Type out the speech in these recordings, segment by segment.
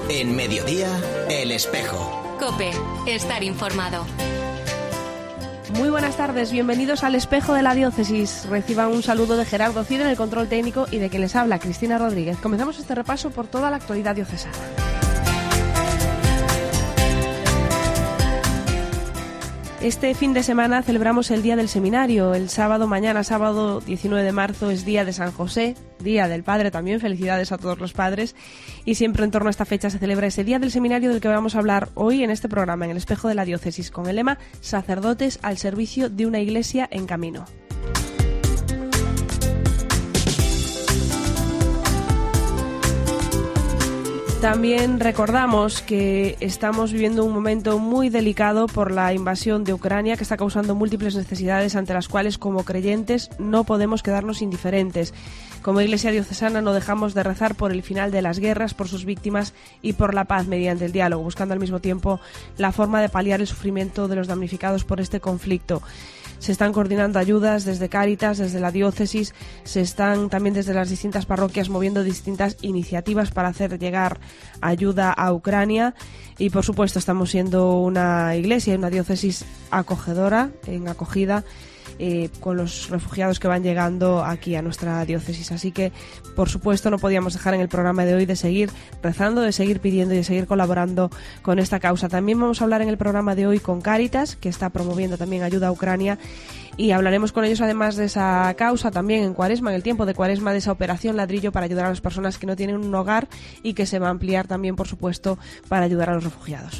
En Mediodía, El Espejo. COPE. Estar informado. Muy buenas tardes, bienvenidos al Espejo de la Diócesis. Reciban un saludo de Gerardo Cid en el control técnico y de quien les habla, Cristina Rodríguez. Comenzamos este repaso por toda la actualidad diocesana. Este fin de semana celebramos el Día del Seminario. El sábado, mañana sábado 19 de marzo, es Día de San José, Día del Padre también. Felicidades a todos los padres. Y siempre en torno a esta fecha se celebra ese Día del Seminario del que vamos a hablar hoy en este programa, en el Espejo de la Diócesis, con el lema Sacerdotes al servicio de una iglesia en camino. También recordamos que estamos viviendo un momento muy delicado por la invasión de Ucrania, que está causando múltiples necesidades ante las cuales, como creyentes, no podemos quedarnos indiferentes. Como Iglesia diocesana no dejamos de rezar por el final de las guerras, por sus víctimas y por la paz mediante el diálogo, buscando al mismo tiempo la forma de paliar el sufrimiento de los damnificados por este conflicto. Se están coordinando ayudas desde Cáritas, desde la diócesis, se están también desde las distintas parroquias moviendo distintas iniciativas para hacer llegar ayuda a Ucrania y, por supuesto, estamos siendo una iglesia y una diócesis acogedora, en acogida, con los refugiados que van llegando aquí a nuestra diócesis. Así que, por supuesto, no podíamos dejar en el programa de hoy de seguir rezando, de seguir pidiendo y de seguir colaborando con esta causa. También vamos a hablar en el programa de hoy con Cáritas, que está promoviendo también ayuda a Ucrania, y hablaremos con ellos además de esa causa también en Cuaresma, en el tiempo de Cuaresma, de esa operación Ladrillo para ayudar a las personas que no tienen un hogar y que se va a ampliar también, por supuesto, para ayudar a los refugiados.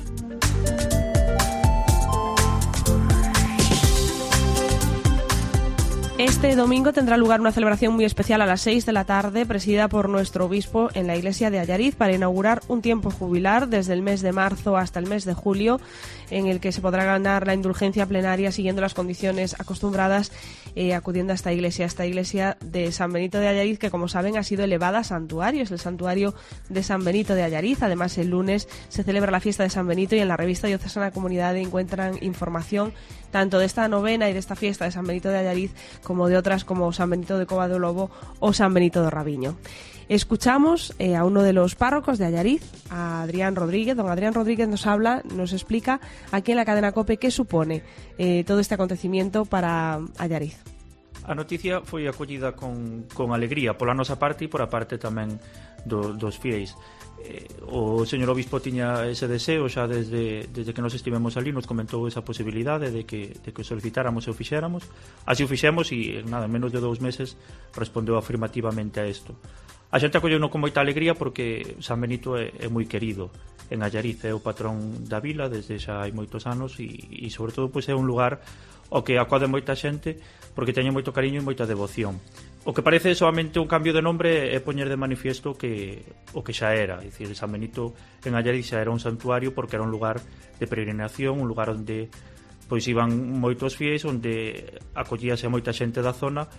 Este domingo tendrá lugar una celebración muy especial a las 6 de la tarde, presidida por nuestro obispo en la iglesia de Allariz, para inaugurar un tiempo jubilar desde el mes de marzo hasta el mes de julio, en el que se podrá ganar la indulgencia plenaria siguiendo las condiciones acostumbradas, acudiendo a esta iglesia de San Benito de Allariz, que, como saben, ha sido elevada a santuario. Es el santuario de San Benito de Allariz. Además, el lunes se celebra la fiesta de San Benito y en la revista Diocesana Comunidad encuentran información tanto de esta novena y de esta fiesta de San Benito de Allariz como de otras como San Benito de Cova do Lobo o San Benito de Rabiño. Escuchamos a uno de los párrocos de Allariz, a Adrián Rodríguez. Don Adrián Rodríguez nos explica aquí en la cadena COPE qué supone todo este acontecimiento para Allariz. A noticia foi acollida con alegría pola nosa parte e por a parte tamén dos fiéis. O señor obispo tiña ese deseo xa desde que nos estivemos ali, nos comentou esa posibilidade de que solicitáramos e o fixéramos. Así o fixemos e en menos de 2 meses respondeu afirmativamente a isto. A xente acolleuno con moita alegría porque San Benito é moi querido en Allariz, é o patrón da vila desde xa hai moitos anos e sobre todo pois é un lugar ao que acode moita xente porque teñen moito cariño e moita devoción. O que parece solamente un cambio de nombre é poñer de manifiesto o que xa era. É dicir, San Benito en Allariz xa era un santuario porque era un lugar de peregrinación, un lugar onde pois iban moitos fiéis, onde acollíase a moita xente da zona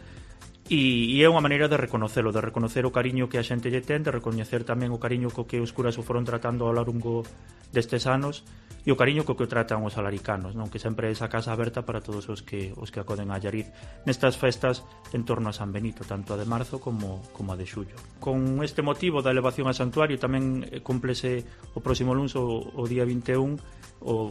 e é unha maneira de reconocer o cariño que a xente lle ten, de recoñecer tamén o cariño co que os curas o foron tratando ao longo destes anos e o cariño co que o tratan os alaricanos, non? Que sempre é esa casa aberta para todos os que acoden a Allariz nestas festas en torno a San Benito, tanto a de marzo como a de xullo. Con este motivo da elevación a santuario tamén cúmplese o próximo luns o día 21 o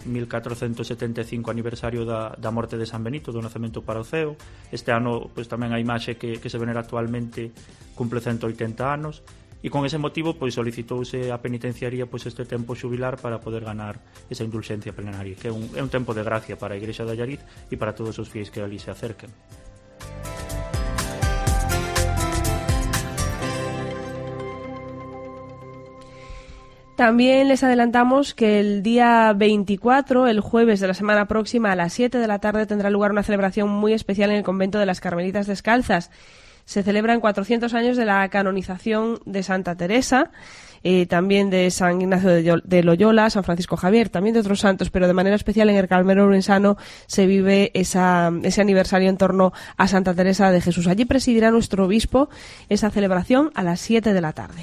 1475 aniversario da morte de San Benito, do nacemento para o ceo. Este ano pois tamén a imaxe que se venera actualmente cumple 180 anos e con ese motivo pois solicitouse a penitenciaría pois este tempo xubilar para poder ganar esa indulxencia plenaria, que é un tempo de gracia para a igrexa de Allariz e para todos os fiéis que ali se acerquen. También les adelantamos que el día 24, el jueves de la semana próxima, a las 7 de la tarde, tendrá lugar una celebración muy especial en el convento de las Carmelitas Descalzas. Se celebran 400 años de la canonización de Santa Teresa, también de San Ignacio de Loyola, San Francisco Javier, también de otros santos, pero de manera especial en el Carmelo Orensano se vive ese aniversario en torno a Santa Teresa de Jesús. Allí presidirá nuestro obispo esa celebración a las 7 de la tarde.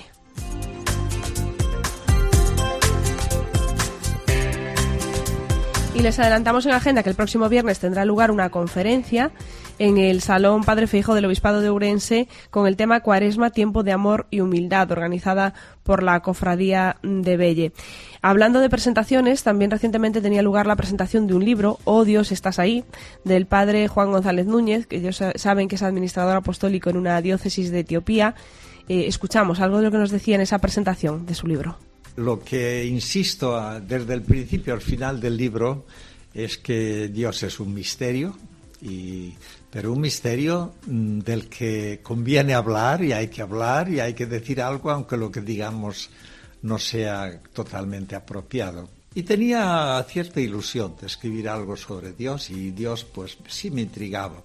Y les adelantamos en agenda que el próximo viernes tendrá lugar una conferencia en el Salón Padre Feijóo del Obispado de Ourense con el tema Cuaresma, tiempo de amor y humildad, organizada por la Cofradía de Belle. Hablando de presentaciones, también recientemente tenía lugar la presentación de un libro, Oh Dios, estás ahí, del padre Juan González Núñez, que ellos saben que es administrador apostólico en una diócesis de Etiopía. Escuchamos algo de lo que nos decía en esa presentación de su libro. Lo que insisto desde el principio al final del libro es que Dios es un misterio, pero un misterio del que conviene hablar y hay que decir algo, aunque lo que digamos no sea totalmente apropiado. Y tenía cierta ilusión de escribir algo sobre Dios, y Dios pues sí me intrigaba.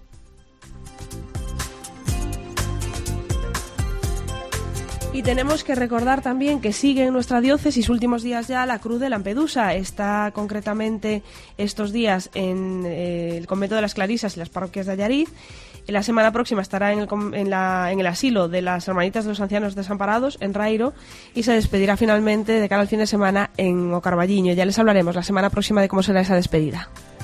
Y tenemos que recordar también que sigue en nuestra diócesis últimos días ya la Cruz de Lampedusa. Está concretamente estos días en el convento de las Clarisas y las parroquias de Allariz. La semana próxima estará en el asilo de las Hermanitas de los Ancianos Desamparados, en Rairo, y se despedirá finalmente de cara al fin de semana en O Carballiño. Ya les hablaremos la semana próxima de cómo será esa despedida.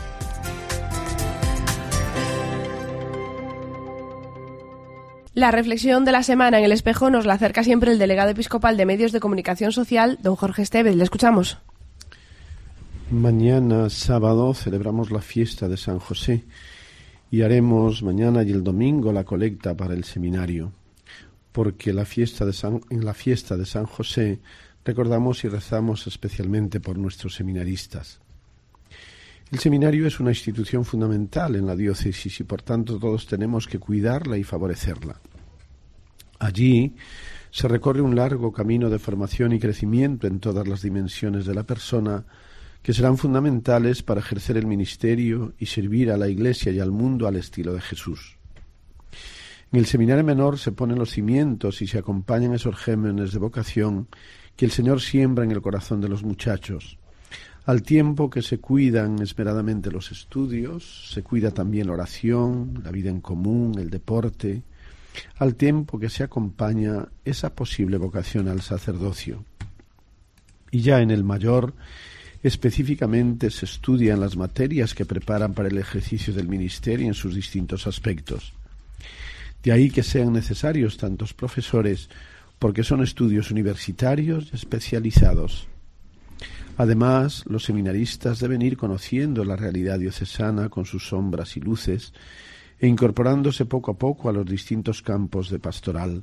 La reflexión de la semana en El Espejo nos la acerca siempre el delegado episcopal de Medios de Comunicación Social, don Jorge Estevez. Le escuchamos. Mañana, sábado, celebramos la fiesta de San José y haremos mañana y el domingo la colecta para el seminario, porque en la fiesta de San José recordamos y rezamos especialmente por nuestros seminaristas. El seminario es una institución fundamental en la diócesis y por tanto todos tenemos que cuidarla y favorecerla. Allí se recorre un largo camino de formación y crecimiento en todas las dimensiones de la persona que serán fundamentales para ejercer el ministerio y servir a la Iglesia y al mundo al estilo de Jesús. En el seminario menor se ponen los cimientos y se acompañan esos gérmenes de vocación que el Señor siembra en el corazón de los muchachos. Al tiempo que se cuidan esmeradamente los estudios, se cuida también la oración, la vida en común, el deporte, al tiempo que se acompaña esa posible vocación al sacerdocio. Y ya en el mayor, específicamente se estudian las materias que preparan para el ejercicio del ministerio en sus distintos aspectos. De ahí que sean necesarios tantos profesores, porque son estudios universitarios y especializados. Además, los seminaristas deben ir conociendo la realidad diocesana con sus sombras y luces e incorporándose poco a poco a los distintos campos de pastoral.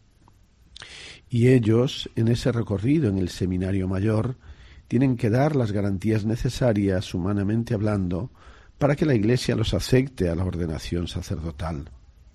Y ellos, en ese recorrido en el seminario mayor, tienen que dar las garantías necesarias, humanamente hablando, para que la Iglesia los acepte a la ordenación sacerdotal.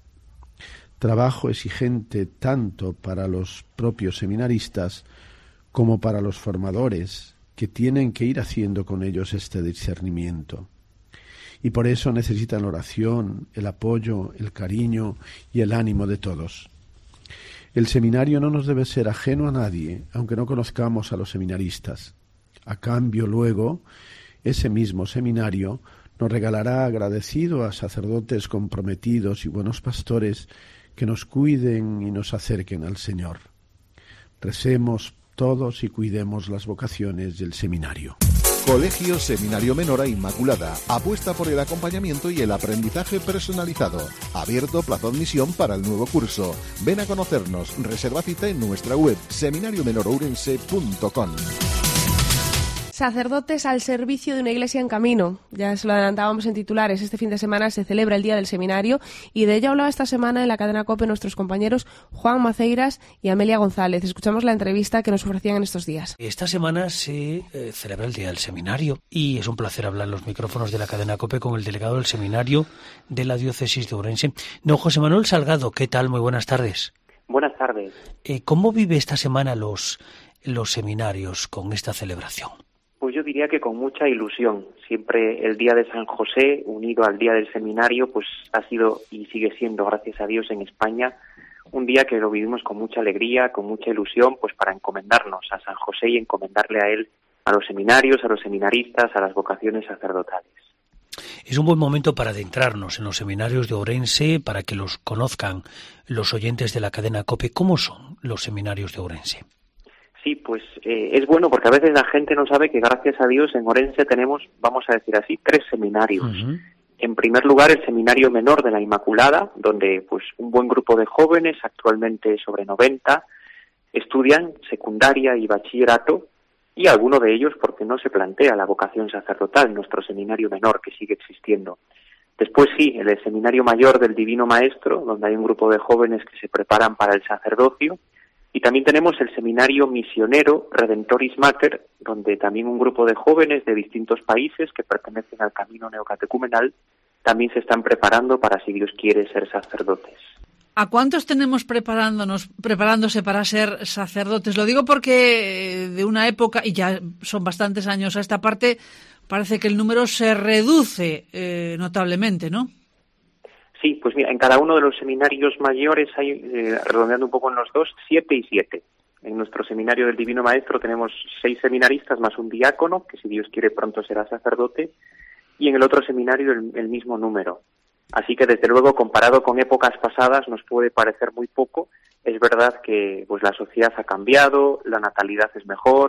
Trabajo exigente tanto para los propios seminaristas como para los formadores, que tienen que ir haciendo con ellos este discernimiento. Y por eso necesitan la oración, el apoyo, el cariño y el ánimo de todos. El seminario no nos debe ser ajeno a nadie, aunque no conozcamos a los seminaristas. A cambio, luego, ese mismo seminario nos regalará agradecido a sacerdotes comprometidos y buenos pastores que nos cuiden y nos acerquen al Señor. Recemos todos y cuidemos las vocaciones del seminario. Colegio Seminario Menor Inmaculada apuesta por el acompañamiento y el aprendizaje personalizado. Abierto plazo de admisión para el nuevo curso. Ven a conocernos. Reserva cita en nuestra web seminariomenorourense.com. Sacerdotes al servicio de una iglesia en camino. Ya se lo adelantábamos en titulares. Este fin de semana se celebra el Día del Seminario y de ello hablaba esta semana en la cadena COPE nuestros compañeros Juan Maceiras y Amelia González. Escuchamos la entrevista que nos ofrecían en estos días. Esta semana se celebra el Día del Seminario y es un placer hablar en los micrófonos de la cadena COPE con el delegado del Seminario de la Diócesis de Ourense. Don José Manuel Salgado, ¿qué tal? Muy buenas tardes. Buenas tardes. ¿Cómo vive esta semana los seminarios con esta celebración? Pues yo diría que con mucha ilusión. Siempre el Día de San José, unido al Día del Seminario, pues ha sido y sigue siendo, gracias a Dios, en España, un día que lo vivimos con mucha alegría, con mucha ilusión, pues para encomendarnos a San José y encomendarle a él, a los seminarios, a los seminaristas, a las vocaciones sacerdotales. Es un buen momento para adentrarnos en los seminarios de Ourense, para que los conozcan los oyentes de la cadena COPE. ¿Cómo son los seminarios de Ourense? Sí, pues es bueno porque a veces la gente no sabe que gracias a Dios en Ourense tenemos, vamos a decir así, 3 seminarios. Uh-huh. En primer lugar, el Seminario Menor de la Inmaculada, donde pues un buen grupo de jóvenes, actualmente sobre 90, estudian secundaria y bachillerato, y alguno de ellos porque no se plantea la vocación sacerdotal en nuestro Seminario Menor, que sigue existiendo. Después sí, el Seminario Mayor del Divino Maestro, donde hay un grupo de jóvenes que se preparan para el sacerdocio, y también tenemos el Seminario Misionero Redentoris Mater, donde también un grupo de jóvenes de distintos países que pertenecen al camino neocatecumenal también se están preparando para, si Dios quiere, ser sacerdotes. ¿A cuántos tenemos preparándose para ser sacerdotes? Lo digo porque de una época, y ya son bastantes años a esta parte, parece que el número se reduce notablemente, ¿no? Sí, pues mira, en cada uno de los seminarios mayores hay, redondeando un poco en los dos, 7 y 7. En nuestro Seminario del Divino Maestro tenemos 6 seminaristas más un diácono, que si Dios quiere pronto será sacerdote, y en el otro seminario el mismo número. Así que desde luego, comparado con épocas pasadas, nos puede parecer muy poco. Es verdad que pues la sociedad ha cambiado, la natalidad es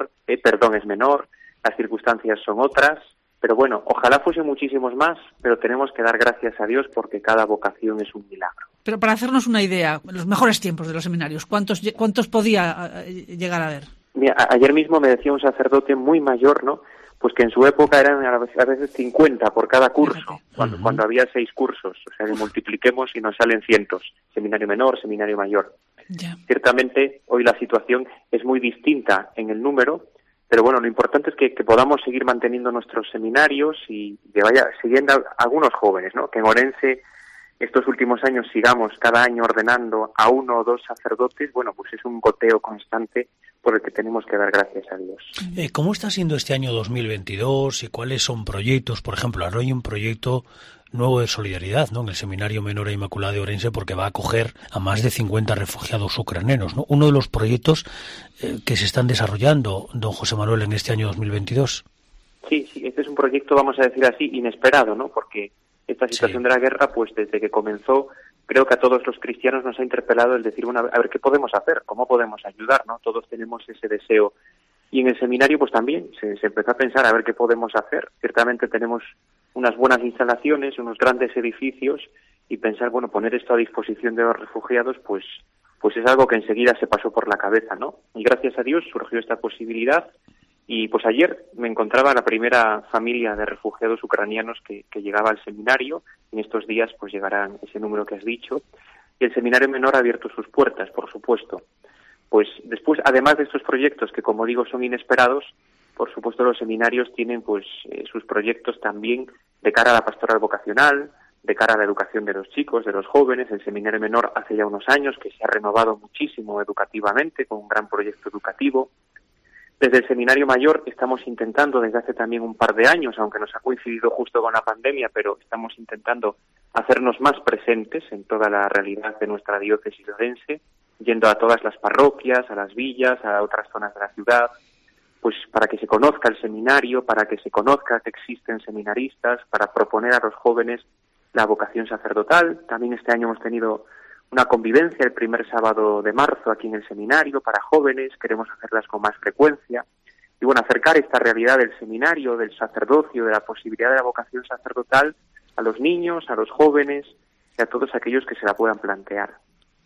es menor, las circunstancias son otras, pero bueno, ojalá fuesen muchísimos más, pero tenemos que dar gracias a Dios porque cada vocación es un milagro. Pero para hacernos una idea, los mejores tiempos de los seminarios, ¿cuántos podía llegar a haber? Mira, ayer mismo me decía un sacerdote muy mayor, ¿no? Pues que en su época eran a veces 50 por cada curso, cuando había 6 cursos. O sea, que multipliquemos y nos salen cientos. Seminario menor, seminario mayor. Ya. Ciertamente, hoy la situación es muy distinta en el número, pero bueno, lo importante es que podamos seguir manteniendo nuestros seminarios y que vaya siguiendo algunos jóvenes, ¿no? Que en Orense estos últimos años sigamos cada año ordenando a 1 o 2 sacerdotes. Bueno, pues es un goteo constante por el que tenemos que dar gracias a Dios. ¿Cómo está siendo este año 2022 y cuáles son proyectos? Por ejemplo, ahora hay un proyecto nuevo de solidaridad, ¿no?, en el Seminario Menor e Inmaculada de Orense, porque va a acoger a más de 50 refugiados ucranianos, ¿no? Uno de los proyectos que se están desarrollando, don José Manuel, en este año 2022. Sí, este es un proyecto, vamos a decir así, inesperado, ¿no? Porque esta situación de la guerra, pues desde que comenzó, creo que a todos los cristianos nos ha interpelado el decir, bueno, a ver qué podemos hacer, cómo podemos ayudar, ¿no? Todos tenemos ese deseo. Y en el seminario, pues también se empezó a pensar a ver qué podemos hacer. Ciertamente tenemos unas buenas instalaciones, unos grandes edificios, y pensar, bueno, poner esto a disposición de los refugiados, pues es algo que enseguida se pasó por la cabeza, ¿no? Y gracias a Dios surgió esta posibilidad. Y pues ayer me encontraba la primera familia de refugiados ucranianos que llegaba al seminario. En estos días pues llegarán ese número que has dicho. Y el Seminario Menor ha abierto sus puertas, por supuesto. Pues después, además de estos proyectos que, como digo, son inesperados, por supuesto los seminarios tienen pues sus proyectos también de cara a la pastoral vocacional, de cara a la educación de los chicos, de los jóvenes. El Seminario Menor hace ya unos años que se ha renovado muchísimo educativamente con un gran proyecto educativo. Desde el Seminario Mayor estamos intentando desde hace también un par de años, aunque nos ha coincidido justo con la pandemia, pero estamos intentando hacernos más presentes en toda la realidad de nuestra diócesis de Orense, yendo a todas las parroquias, a las villas, a otras zonas de la ciudad, pues para que se conozca el seminario, para que se conozca que existen seminaristas, para proponer a los jóvenes la vocación sacerdotal. También este año hemos tenido una convivencia el primer sábado de marzo aquí en el seminario para jóvenes, queremos hacerlas con más frecuencia. Y bueno, acercar esta realidad del seminario, del sacerdocio, de la posibilidad de la vocación sacerdotal a los niños, a los jóvenes y a todos aquellos que se la puedan plantear.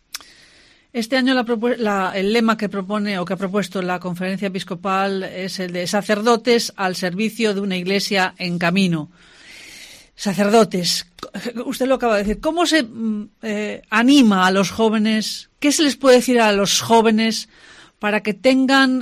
Este año el lema que propone o que ha propuesto la Conferencia Episcopal es el de sacerdotes al servicio de una iglesia en camino. Sacerdotes, usted lo acaba de decir, ¿cómo se anima a los jóvenes? ¿Qué se les puede decir a los jóvenes para que tengan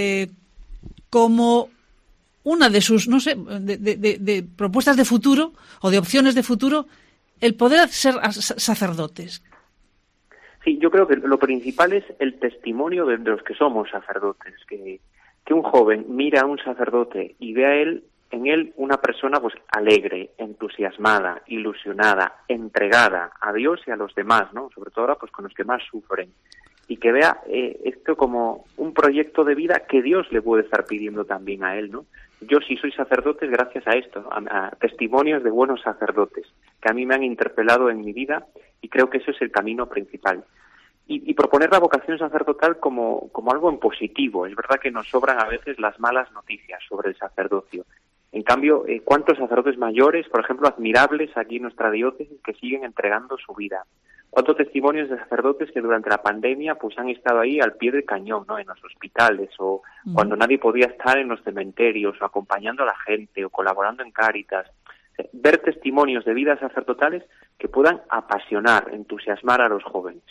como una de sus, no sé, de propuestas de futuro o de opciones de futuro, el poder ser sacerdotes? Sí, yo creo que lo principal es el testimonio de los que somos sacerdotes, que un joven mira a un sacerdote y ve a en él una persona pues alegre, entusiasmada, ilusionada, entregada a Dios y a los demás, ¿no? Sobre todo ahora pues con los que más sufren, y que vea esto como un proyecto de vida que Dios le puede estar pidiendo también a él, ¿no? Yo sí soy sacerdote gracias a esto, ¿no? A testimonios de buenos sacerdotes que a mí me han interpelado en mi vida, y creo que eso es el camino principal. Y proponer la vocación sacerdotal como algo en positivo. Es verdad que nos sobran a veces las malas noticias sobre el sacerdocio. En cambio, ¿cuántos sacerdotes mayores, por ejemplo, admirables aquí en nuestra diócesis, que siguen entregando su vida? ¿Cuántos testimonios de sacerdotes que durante la pandemia pues han estado ahí al pie del cañón, ¿no? En los hospitales, o cuando nadie podía estar en los cementerios, o acompañando a la gente, o colaborando en Cáritas? Ver testimonios de vidas sacerdotales que puedan apasionar, entusiasmar a los jóvenes.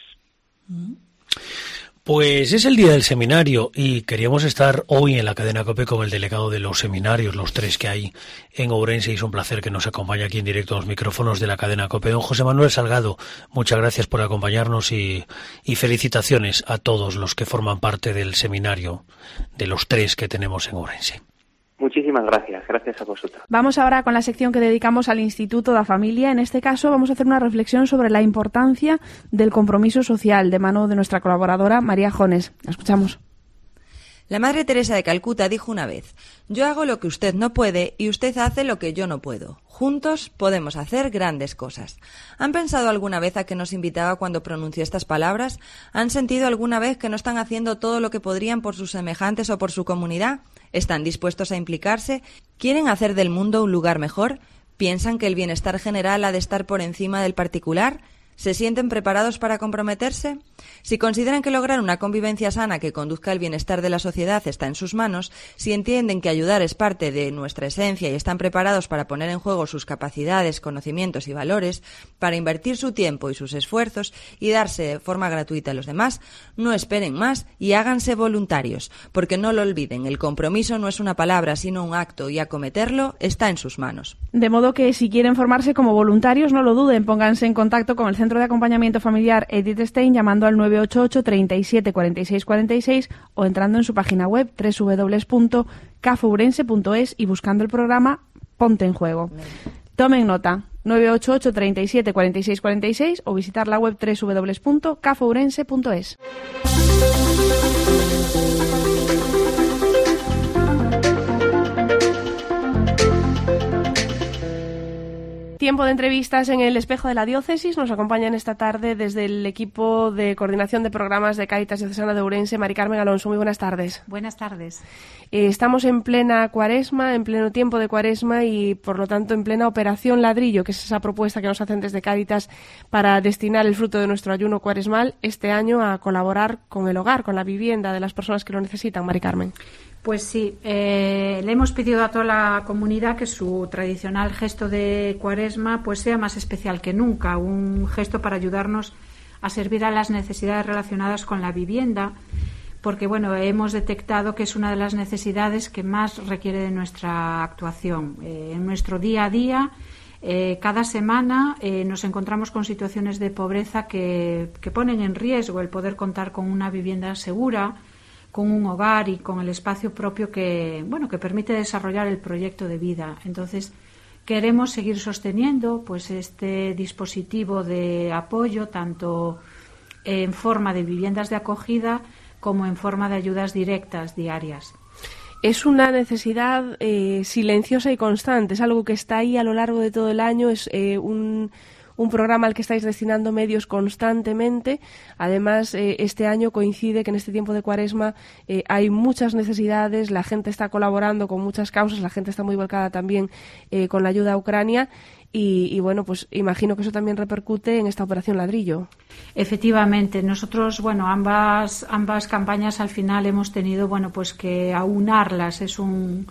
Pues es el día del seminario y queríamos estar hoy en la cadena COPE con el delegado de los seminarios, los 3 que hay en Ourense, y es un placer que nos acompañe aquí en directo a los micrófonos de la cadena COPE. Don José Manuel Salgado, muchas gracias por acompañarnos y felicitaciones a todos los que forman parte del seminario de los 3 que tenemos en Ourense. Muchísimas gracias, gracias a vosotros. Vamos ahora con la sección que dedicamos al Instituto da Familia. En este caso vamos a hacer una reflexión sobre la importancia del compromiso social de mano de nuestra colaboradora María Jones. La escuchamos. La Madre Teresa de Calcuta dijo una vez: yo hago lo que usted no puede y usted hace lo que yo no puedo. Juntos podemos hacer grandes cosas. ¿Han pensado alguna vez a qué nos invitaba cuando pronunció estas palabras? ¿Han sentido alguna vez que no están haciendo todo lo que podrían por sus semejantes o por su comunidad? ¿Están dispuestos a implicarse? ¿Quieren hacer del mundo un lugar mejor? ¿Piensan que el bienestar general ha de estar por encima del particular? ¿Se sienten preparados para comprometerse? Si consideran que lograr una convivencia sana que conduzca al bienestar de la sociedad está en sus manos, si entienden que ayudar es parte de nuestra esencia y están preparados para poner en juego sus capacidades, conocimientos y valores, para invertir su tiempo y sus esfuerzos y darse de forma gratuita a los demás, no esperen más y háganse voluntarios, porque no lo olviden, el compromiso no es una palabra sino un acto y acometerlo está en sus manos. De modo que si quieren formarse como voluntarios, no lo duden, pónganse en contacto con el Centro de Acompañamiento Familiar Edith Stein llamando al 988 37 46 46 o entrando en su página web www.cafourense.es y buscando el programa Ponte en Juego. Tomen nota, 988 37 46 46 o visitar la web www.cafourense.es. Tiempo de entrevistas en el Espejo de la Diócesis. Nos acompañan esta tarde desde el equipo de coordinación de programas de Cáritas Diocesana de Ourense, Mari Carmen Alonso. Muy buenas tardes. Buenas tardes. Estamos en plena cuaresma, en pleno tiempo de cuaresma y, por lo tanto, en plena operación ladrillo, que es esa propuesta que nos hacen desde Cáritas para destinar el fruto de nuestro ayuno cuaresmal este año a colaborar con el hogar, con la vivienda de las personas que lo necesitan. Mari Carmen. Pues sí, le hemos pedido a toda la comunidad que su tradicional gesto de Cuaresma pues sea más especial que nunca, un gesto para ayudarnos a servir a las necesidades relacionadas con la vivienda, porque bueno, hemos detectado que es una de las necesidades que más requiere de nuestra actuación. En nuestro día a día, cada semana nos encontramos con situaciones de pobreza que ponen en riesgo el poder contar con una vivienda segura, con un hogar y con el espacio propio que permite desarrollar el proyecto de vida. Entonces, queremos seguir sosteniendo pues este dispositivo de apoyo tanto en forma de viviendas de acogida como en forma de ayudas directas diarias. Es una necesidad silenciosa y constante, es algo que está ahí a lo largo de todo el año, es un programa al que estáis destinando medios constantemente. Además, este año coincide que en este tiempo de Cuaresma hay muchas necesidades, la gente está colaborando con muchas causas, la gente está muy volcada también con la ayuda a Ucrania y bueno, pues imagino que eso también repercute en esta operación ladrillo. Efectivamente, nosotros, ambas campañas al final hemos tenido, pues que aunarlas. Es un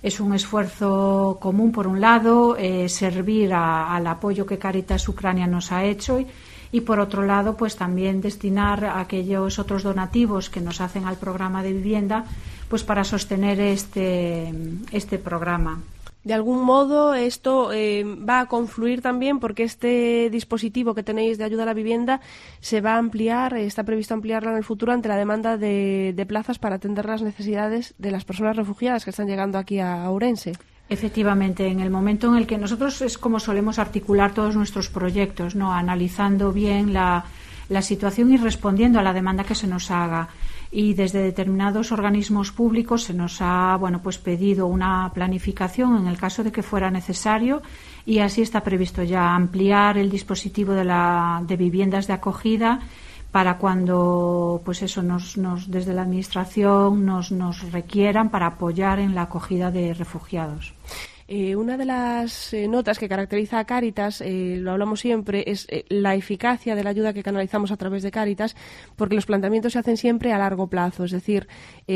esfuerzo común, por un lado, servir al apoyo que Cáritas Ucrania nos ha hecho y por otro lado, pues también destinar a aquellos otros donativos que nos hacen al programa de vivienda, pues para sostener este programa. De algún modo esto va a confluir también porque este dispositivo que tenéis de ayuda a la vivienda se va a ampliar, está previsto ampliarla en el futuro ante la demanda de plazas para atender las necesidades de las personas refugiadas que están llegando aquí a Ourense. Efectivamente, en el momento en el que nosotros es como solemos articular todos nuestros proyectos, ¿no? Analizando bien la situación y respondiendo a la demanda que se nos haga. Y desde determinados organismos públicos se nos ha pedido una planificación en el caso de que fuera necesario y así está previsto ya ampliar el dispositivo de viviendas de acogida para cuando desde la administración nos requieran para apoyar en la acogida de refugiados. Una de las notas que caracteriza a Cáritas, lo hablamos siempre, es la eficacia de la ayuda que canalizamos a través de Cáritas, porque los planteamientos se hacen siempre a largo plazo, es decir,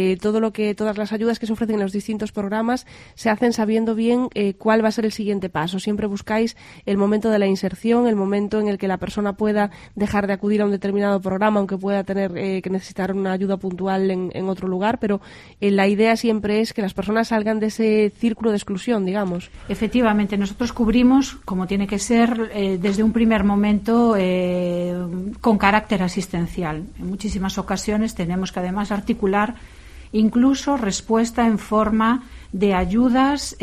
todas las ayudas que se ofrecen en los distintos programas se hacen sabiendo bien cuál va a ser el siguiente paso. Siempre buscáis el momento de la inserción, el momento en el que la persona pueda dejar de acudir a un determinado programa, aunque pueda tener que necesitar una ayuda puntual en otro lugar, pero la idea siempre es que las personas salgan de ese círculo de exclusión, digamos. Efectivamente, nosotros cubrimos, como tiene que ser, desde un primer momento con carácter asistencial. En muchísimas ocasiones tenemos que además articular incluso respuesta en forma de ayudas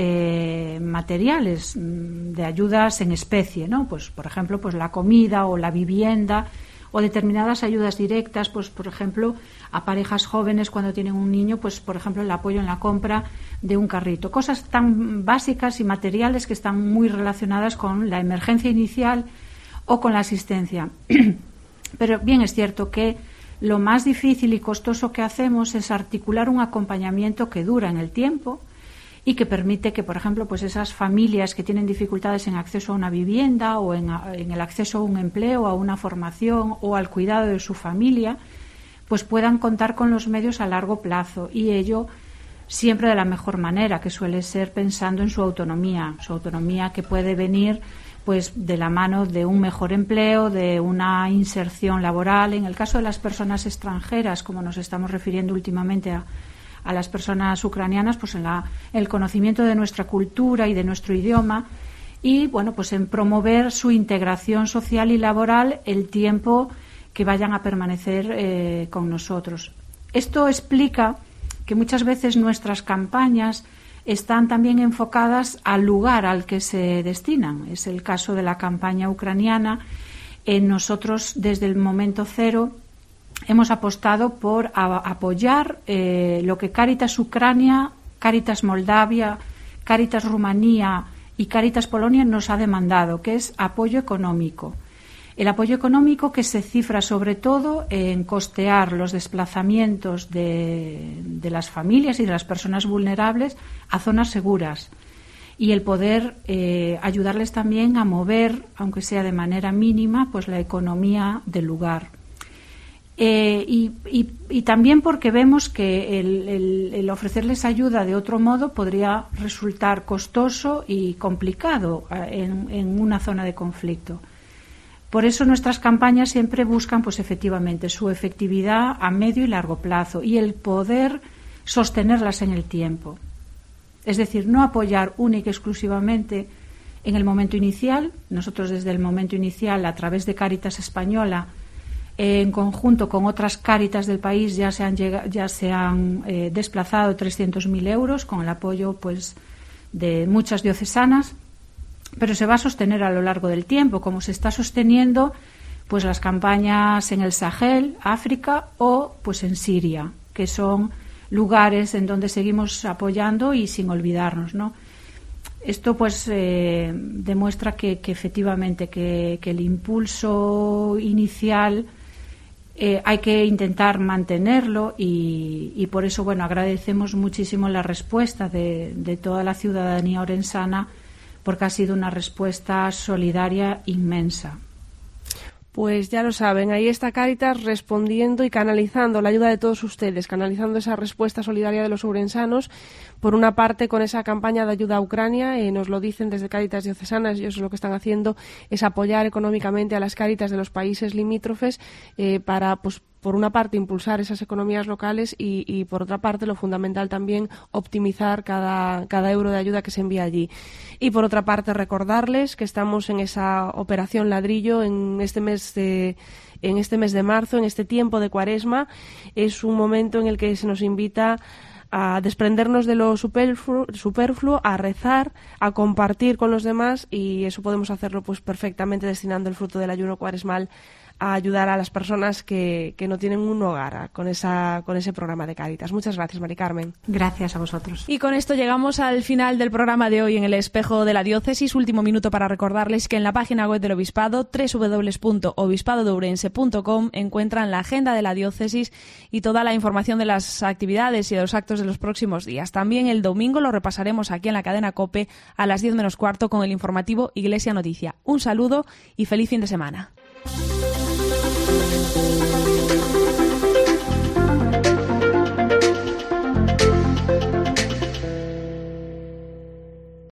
materiales, de ayudas en especie, ¿no? Pues, por ejemplo, pues la comida o la vivienda, o determinadas ayudas directas, pues por ejemplo, a parejas jóvenes cuando tienen un niño, pues por ejemplo el apoyo en la compra de un carrito. Cosas tan básicas y materiales que están muy relacionadas con la emergencia inicial o con la asistencia. Pero bien es cierto que lo más difícil y costoso que hacemos es articular un acompañamiento que dura en el tiempo y que permite que, por ejemplo, pues esas familias que tienen dificultades en acceso a una vivienda o en el acceso a un empleo, a una formación o al cuidado de su familia, pues puedan contar con los medios a largo plazo, y ello siempre de la mejor manera, que suele ser pensando en su autonomía que puede venir pues de la mano de un mejor empleo, de una inserción laboral. En el caso de las personas extranjeras, como nos estamos refiriendo últimamente a las personas ucranianas, pues en el conocimiento de nuestra cultura y de nuestro idioma, y bueno, pues en promover su integración social y laboral el tiempo que vayan a permanecer con nosotros. Esto explica que muchas veces nuestras campañas están también enfocadas al lugar al que se destinan. Es el caso de la campaña ucraniana. Nosotros, desde el momento cero, hemos apostado por apoyar lo que Cáritas Ucrania, Cáritas Moldavia, Cáritas Rumanía y Cáritas Polonia nos ha demandado, que es apoyo económico. El apoyo económico que se cifra sobre todo en costear los desplazamientos de las familias y de las personas vulnerables a zonas seguras, y el poder ayudarles también a mover, aunque sea de manera mínima, pues la economía del lugar. Y también porque vemos que el ofrecerles ayuda de otro modo podría resultar costoso y complicado en una zona de conflicto. Por eso nuestras campañas siempre buscan, pues efectivamente, su efectividad a medio y largo plazo y el poder sostenerlas en el tiempo. Es decir, no apoyar única y exclusivamente en el momento inicial. Nosotros desde el momento inicial, a través de Cáritas Española, en conjunto con otras Cáritas del país, ya se han desplazado 300.000 euros con el apoyo pues de muchas diocesanas, pero se va a sostener a lo largo del tiempo, como se está sosteniendo pues las campañas en el Sahel, África, o pues en Siria, que son lugares en donde seguimos apoyando y sin olvidarnos, ¿no? Esto pues demuestra que efectivamente que el impulso inicial hay que intentar mantenerlo, y por eso bueno, agradecemos muchísimo la respuesta de toda la ciudadanía orensana, porque ha sido una respuesta solidaria inmensa. Pues ya lo saben, ahí está Cáritas respondiendo y canalizando la ayuda de todos ustedes, canalizando esa respuesta solidaria de los ourensanos, por una parte con esa campaña de ayuda a Ucrania, nos lo dicen desde Cáritas Diocesanas, ellos lo que están haciendo es apoyar económicamente a las Cáritas de los países limítrofes para, pues, por una parte, impulsar esas economías locales y por otra parte, lo fundamental también, optimizar cada euro de ayuda que se envía allí. Y por otra parte, recordarles que estamos en esa operación ladrillo en este mes de marzo, en este tiempo de Cuaresma. Es un momento en el que se nos invita a desprendernos de lo superfluo, a rezar, a compartir con los demás, y eso podemos hacerlo pues perfectamente destinando el fruto del ayuno cuaresmal a ayudar a las personas que no tienen un hogar con ese programa de Cáritas. Muchas gracias, Mari Carmen. Gracias a vosotros. Y con esto llegamos al final del programa de hoy en El Espejo de la Diócesis. Último minuto para recordarles que en la página web del Obispado, www.obispadodourense.com, encuentran la agenda de la Diócesis y toda la información de las actividades y de los actos de los próximos días. También el domingo lo repasaremos aquí en la cadena COPE a las 10 menos cuarto con el informativo Iglesia Noticia. Un saludo y feliz fin de semana.